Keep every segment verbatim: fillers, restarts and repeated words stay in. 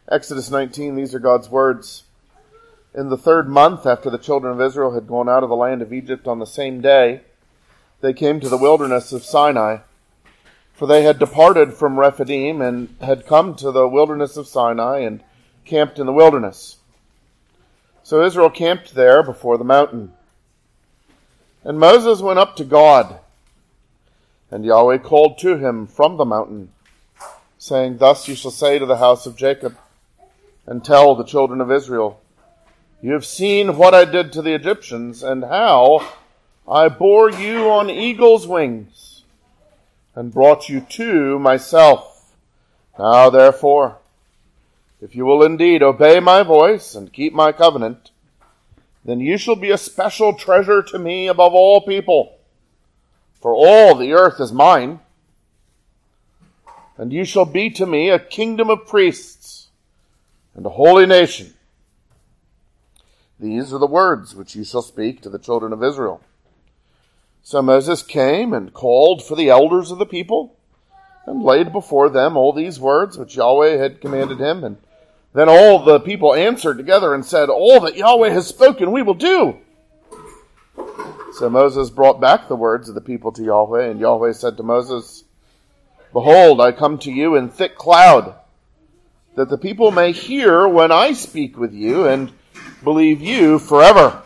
Exodus nineteen, these are God's words. In the third month after the children of Israel had gone out of the land of Egypt on the same day, they came to the wilderness of Sinai. For they had departed from Rephidim and had come to the wilderness of Sinai and camped in the wilderness. So Israel camped there before the mountain. And Moses went up to God, and Yahweh called to him from the mountain, saying, Thus you shall say to the house of Jacob, and tell the children of Israel, You have seen what I did to the Egyptians, and how I bore you on eagle's wings, and brought you to myself. Now therefore, if you will indeed obey my voice and keep my covenant, then you shall be a special treasure to me above all people, for all the earth is mine. And you shall be to me a kingdom of priests and a holy nation. These are the words which you shall speak to the children of Israel. So Moses came and called for the elders of the people, and laid before them all these words which Yahweh had commanded him. And then all the people answered together and said, All that Yahweh has spoken we will do. So Moses brought back the words of the people to Yahweh, and Yahweh said to Moses, Behold, I come to you in thick cloud, that the people may hear when I speak with you, and believe you forever.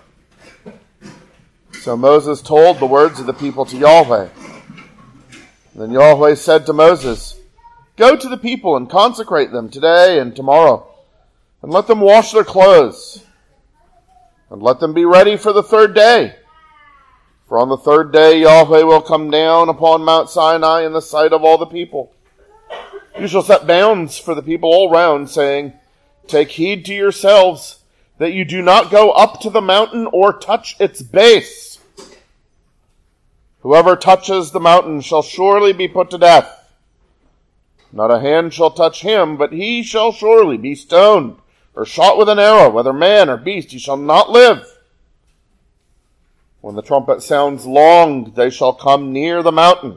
So Moses told the words of the people to Yahweh. Then Yahweh said to Moses, Go to the people and consecrate them today and tomorrow, and let them wash their clothes, and let them be ready for the third day. For on the third day Yahweh will come down upon Mount Sinai in the sight of all the people. You shall set bounds for the people all round, saying, Take heed to yourselves, that you do not go up to the mountain or touch its base. Whoever touches the mountain shall surely be put to death. Not a hand shall touch him, but he shall surely be stoned, or shot with an arrow, whether man or beast, he shall not live. When the trumpet sounds long, they shall come near the mountain.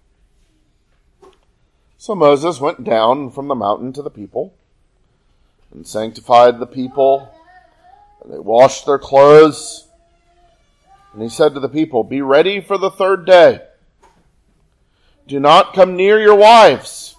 So Moses went down from the mountain to the people, and sanctified the people, and they washed their clothes. And he said to the people, Be ready for the third day. Do not come near your wives.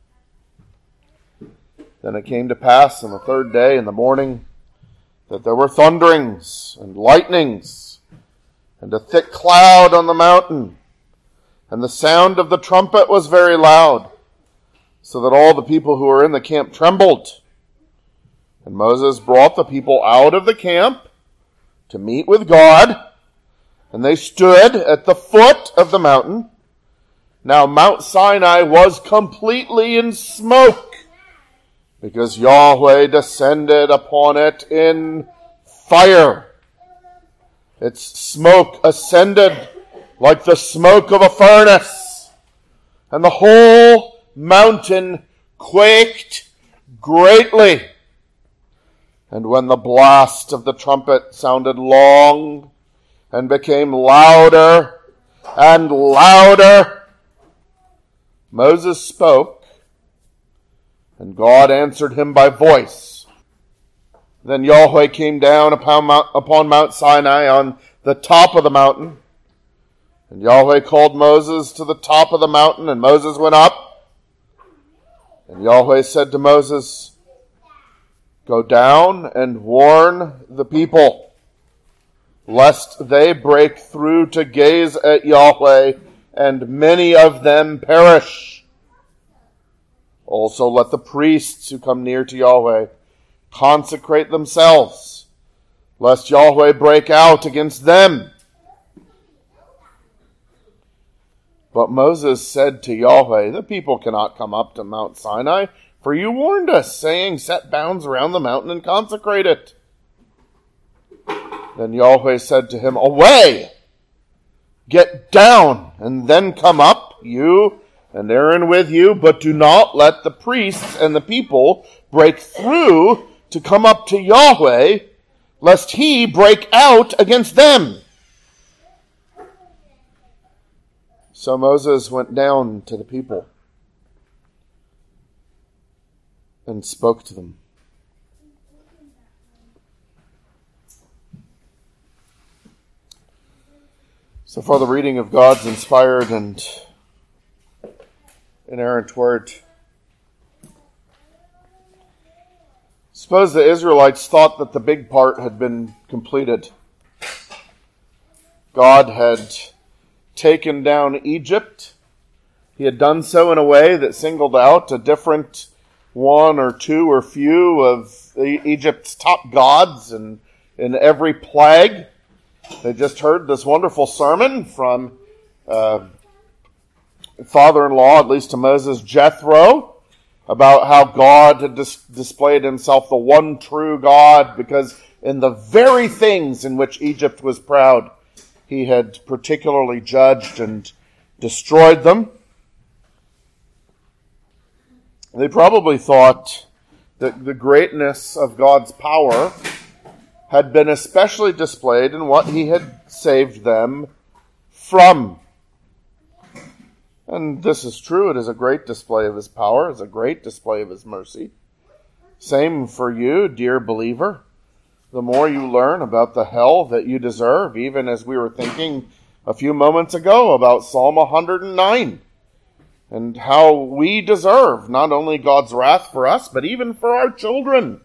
Then it came to pass on the third day in the morning that there were thunderings and lightnings, and a thick cloud on the mountain, and the sound of the trumpet was very loud, so that all the people who were in the camp trembled. And Moses brought the people out of the camp to meet with God, and they stood at the foot of the mountain. Now Mount Sinai was completely in smoke, because Yahweh descended upon it in fire. Its smoke ascended like the smoke of a furnace, and the whole mountain quaked greatly. And when the blast of the trumpet sounded long and became louder and louder, Moses spoke, and God answered him by voice. Then Yahweh came down upon Mount, upon Mount Sinai on the top of the mountain. And Yahweh called Moses to the top of the mountain, and Moses went up. And Yahweh said to Moses, Go down and warn the people, lest they break through to gaze at Yahweh, and many of them perish. Also let the priests who come near to Yahweh consecrate themselves, lest Yahweh break out against them. But Moses said to Yahweh, The people cannot come up to Mount Sinai, for you warned us, saying, Set bounds around the mountain and consecrate it. Then Yahweh said to him, Away! Get down, and then come up, you and Aaron with you, but do not let the priests and the people break through to come up to Yahweh, lest he break out against them. So Moses went down to the people and spoke to them. So for the reading of God's inspired and inerrant word. Suppose the Israelites thought that the big part had been completed. God had taken down Egypt. He had done so in a way that singled out a different one or two or few of Egypt's top gods and in every plague. They just heard this wonderful sermon from uh, father-in-law, at least to Moses, Jethro, about how God had dis- displayed himself the one true God, because in the very things in which Egypt was proud, he had particularly judged and destroyed them. They probably thought that the greatness of God's power had been especially displayed in what he had saved them from. And this is true. It is a great display of his power. It is a great display of his mercy. Same for you, dear believer. The more you learn about the hell that you deserve, even as we were thinking a few moments ago about Psalm one hundred nine, and how we deserve not only God's wrath for us, but even for our children.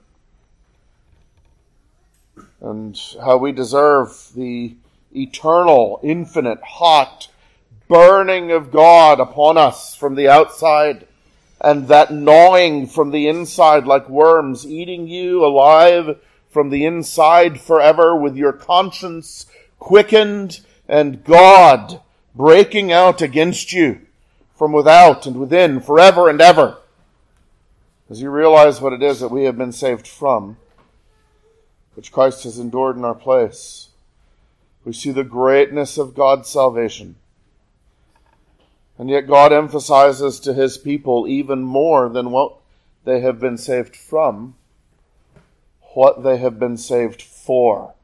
And how we deserve the eternal, infinite, hot burning of God upon us from the outside, and that gnawing from the inside like worms, eating you alive from the inside forever, with your conscience quickened and God breaking out against you from without and within forever and ever. As you realize what it is that we have been saved from, which Christ has endured in our place, we see the greatness of God's salvation. And yet God emphasizes to his people even more than what they have been saved from, what they have been saved for.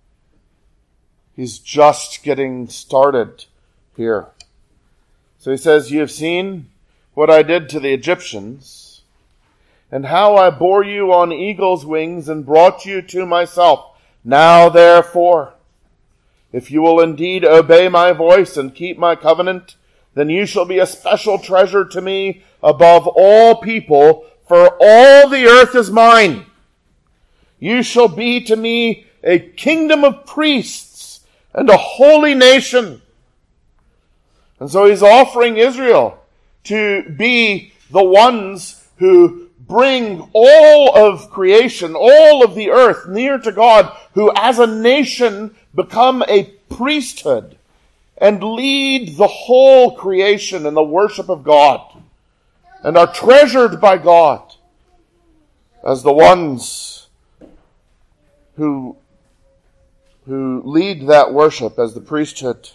He's just getting started here. So he says, "You have seen what I did to the Egyptians, and how I bore you on eagle's wings and brought you to myself. Now therefore, if you will indeed obey my voice and keep my covenant, then you shall be a special treasure to me above all people, for all the earth is mine. You shall be to me a kingdom of priests and a holy nation." And so he's offering Israel to be the ones who bring all of creation, all of the earth near to God, who as a nation become a priesthood and lead the whole creation in the worship of God, and are treasured by God as the ones who, who lead that worship as the priesthood.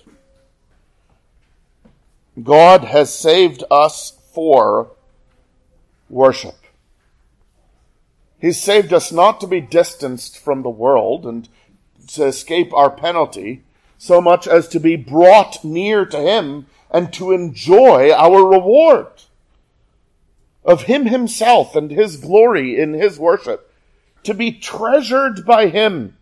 God has saved us for worship. He's saved us not to be distanced from the world and to escape our penalty, so much as to be brought near to him and to enjoy our reward of him himself and his glory in his worship, to be treasured by him,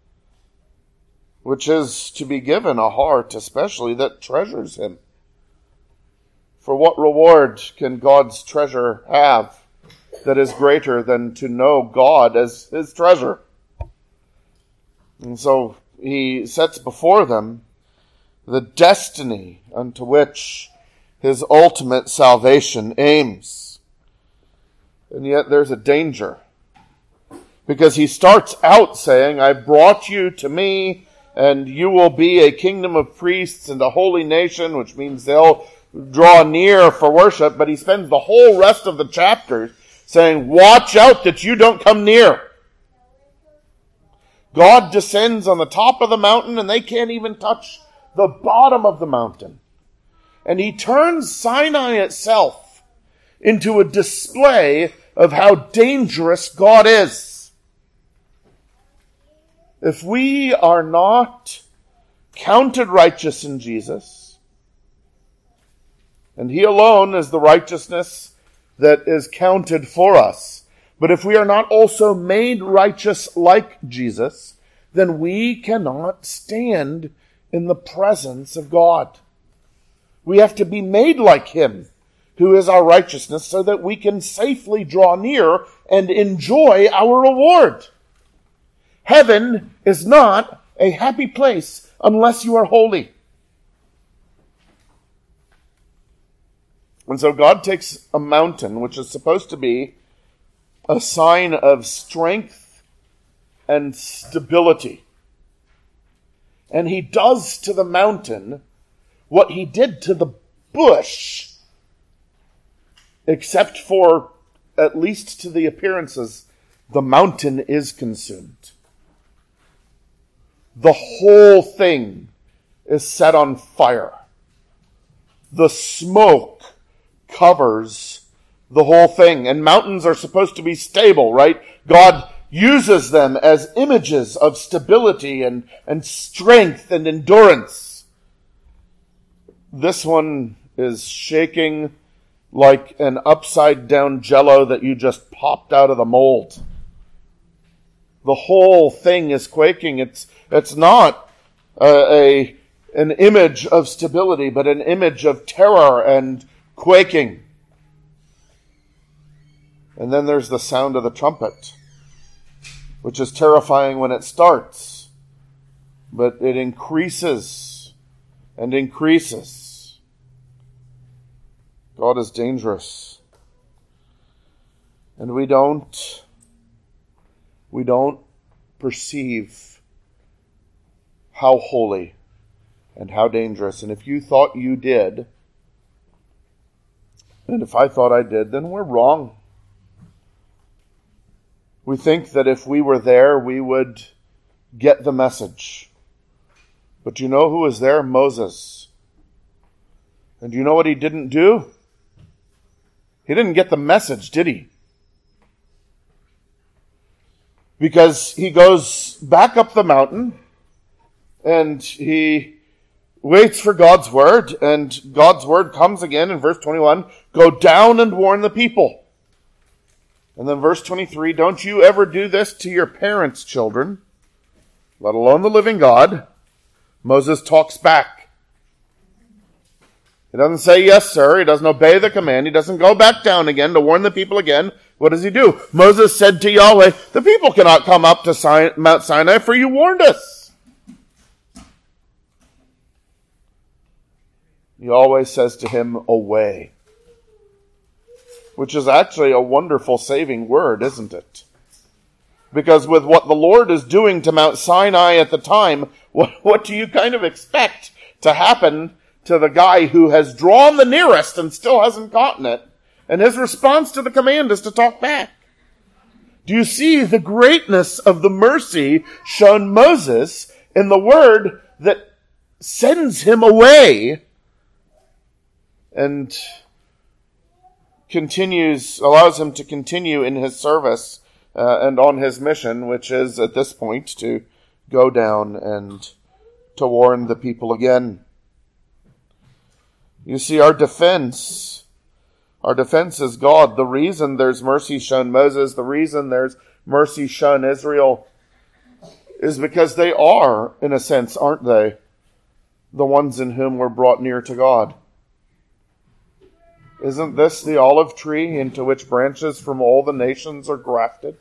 which is to be given a heart especially that treasures him. For what reward can God's treasure have that is greater than to know God as his treasure? And so he sets before them the destiny unto which his ultimate salvation aims. And yet there's a danger, because he starts out saying, "I brought you to me, and you will be a kingdom of priests and a holy nation," which means they'll draw near for worship. But he spends the whole rest of the chapters saying, watch out that you don't come near. God descends on the top of the mountain, and they can't even touch the bottom of the mountain. And he turns Sinai itself into a display of how dangerous God is. If we are not counted righteous in Jesus, and he alone is the righteousness that is counted for us, but if we are not also made righteous like Jesus, then we cannot stand in the presence of God. We have to be made like him, who is our righteousness, so that we can safely draw near and enjoy our reward. Heaven is not a happy place unless you are holy. And so God takes a mountain, which is supposed to be a sign of strength and stability, and he does to the mountain what he did to the bush, except for, at least to the appearances, the mountain is consumed. The whole thing is set on fire. The smoke covers the whole thing. And mountains are supposed to be stable, right? God uses them as images of stability and, and strength and endurance. This one is shaking like an upside down Jell-O that you just popped out of the mold. The whole thing is quaking. It's it's not a, a an image of stability, but an image of terror and quaking. And then there's the sound of the trumpet, which is terrifying when it starts, but it increases and increases. God is dangerous. And we don't, we don't perceive how holy and how dangerous. And if you thought you did, and if I thought I did, then we're wrong. We think that if we were there, we would get the message. But you know who was there? Moses. And do you know what he didn't do? He didn't get the message, did he? Because he goes back up the mountain and he waits for God's word, and God's word comes again in verse twenty-one, go down and warn the people. And then verse twenty-three, don't you ever do this to your parents' children, let alone the living God. Moses talks back. He doesn't say, yes, sir. He doesn't obey the command. He doesn't go back down again to warn the people again. What does he do? Moses said to Yahweh, the people cannot come up to Mount Sinai, for you warned us. Yahweh says to him, away. Which is actually a wonderful saving word, isn't it? Because with what the Lord is doing to Mount Sinai at the time, what, what do you kind of expect to happen to the guy who has drawn the nearest and still hasn't gotten it? And his response to the command is to talk back. Do you see the greatness of the mercy shown Moses in the word that sends him away and continues, allows him to continue in his service uh, and on his mission, which is at this point to go down and to warn the people again. You see, our defense, our defense is God. The reason there's mercy shown Moses, the reason there's mercy shown Israel, is because they are, in a sense, aren't they, the ones in whom we're brought near to God. Isn't this the olive tree into which branches from all the nations are grafted?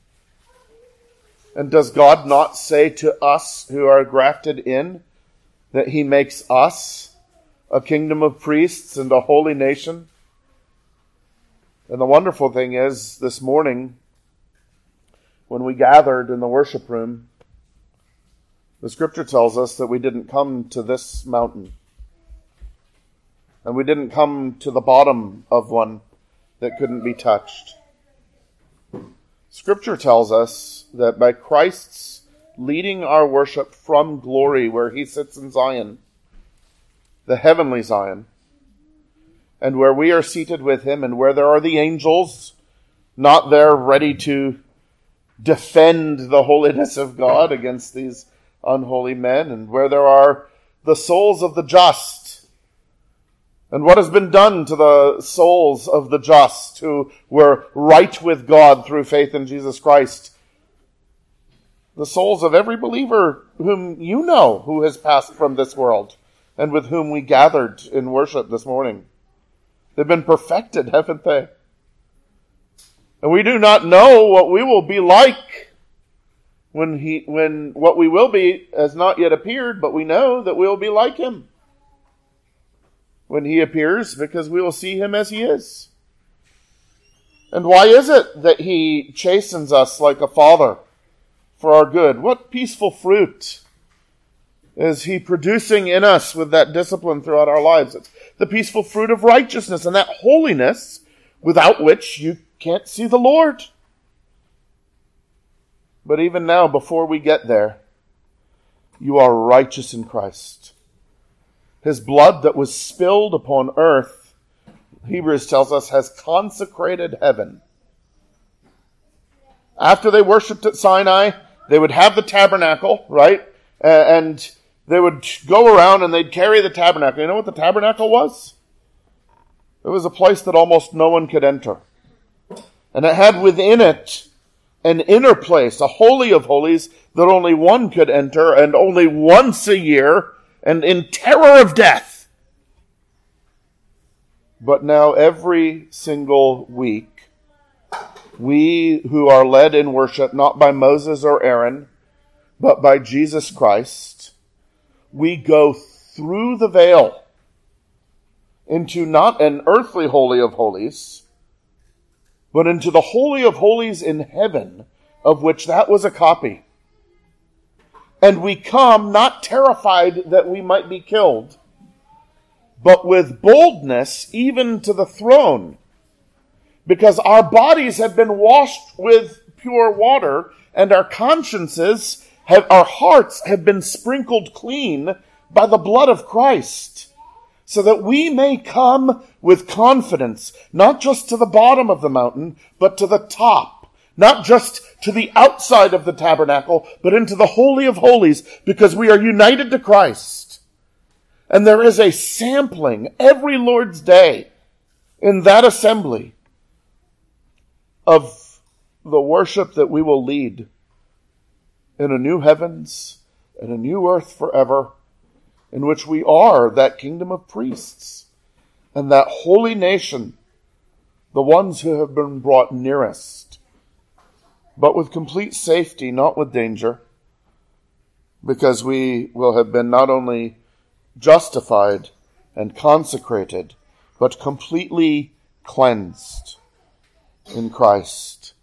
And does God not say to us who are grafted in that he makes us a kingdom of priests and a holy nation? And the wonderful thing is, this morning, when we gathered in the worship room, the scripture tells us that we didn't come to this mountain. And we didn't come to the bottom of one that couldn't be touched. Scripture tells us that by Christ's leading our worship from glory where he sits in Zion, the heavenly Zion, and where we are seated with him and where there are the angels, not there ready to defend the holiness of God against these unholy men, and where there are the souls of the just. And what has been done to the souls of the just who were right with God through faith in Jesus Christ? the souls of every believer whom you know who has passed from this world and with whom we gathered in worship this morning. They've been perfected, haven't they? And we do not know what we will be like when he, when what we will be has not yet appeared, but we know that we will be like him when he appears, because we will see him as he is. And why is it that he chastens us like a father for our good? What peaceful fruit is he producing in us with that discipline throughout our lives? It's the peaceful fruit of righteousness and that holiness without which you can't see the Lord. But even now, before we get there, you are righteous in Christ. His blood that was spilled upon earth, Hebrews tells us, has consecrated heaven. After they worshipped at Sinai, they would have the tabernacle, right? Uh, and they would go around and they'd carry the tabernacle. You know what the tabernacle was? It was a place that almost no one could enter. And it had within it an inner place, a holy of holies, that only one could enter, and only once a year, and in terror of death. But now every single week, we who are led in worship, not by Moses or Aaron, but by Jesus Christ, we go through the veil into not an earthly holy of holies, but into the holy of holies in heaven, of which that was a copy. And we come not terrified that we might be killed, but with boldness even to the throne, because our bodies have been washed with pure water, and our consciences, have, our hearts have been sprinkled clean by the blood of Christ, so that we may come with confidence, not just to the bottom of the mountain, but to the top, not just to the outside of the tabernacle, but into the Holy of Holies, because we are united to Christ. And there is a sampling every Lord's Day in that assembly of the worship that we will lead in a new heavens and a new earth forever, in which we are that kingdom of priests and that holy nation, the ones who have been brought nearest, but with complete safety, not with danger, because we will have been not only justified and consecrated, but completely cleansed in Christ.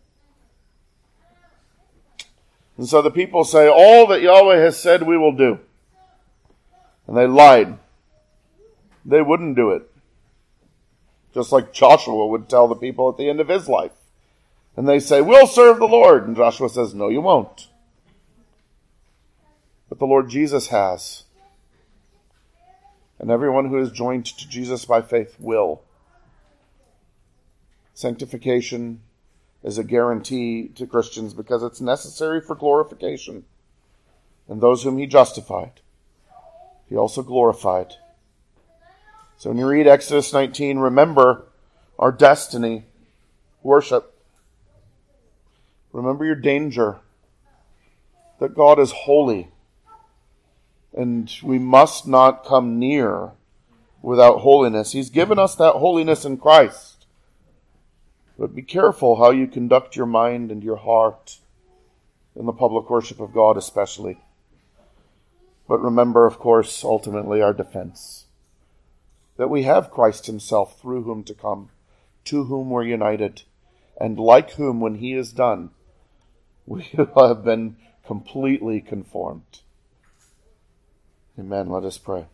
And so the people say, all that Yahweh has said we will do. And they lied. They wouldn't do it. Just like Joshua would tell the people at the end of his life. And they say, we'll serve the Lord. And Joshua says, no, you won't. But the Lord Jesus has. And everyone who is joined to Jesus by faith will. Sanctification is a guarantee to Christians because it's necessary for glorification. And those whom he justified, he also glorified. So when you read Exodus nineteen, remember our destiny. Worship. Remember your danger. That God is holy. And we must not come near without holiness. He's given us that holiness in Christ. But be careful how you conduct your mind and your heart in the public worship of God especially. But remember, of course, ultimately our defense. That we have Christ himself through whom to come, to whom we're united, and like whom, when he is done, we have been completely conformed. Amen. Let us pray.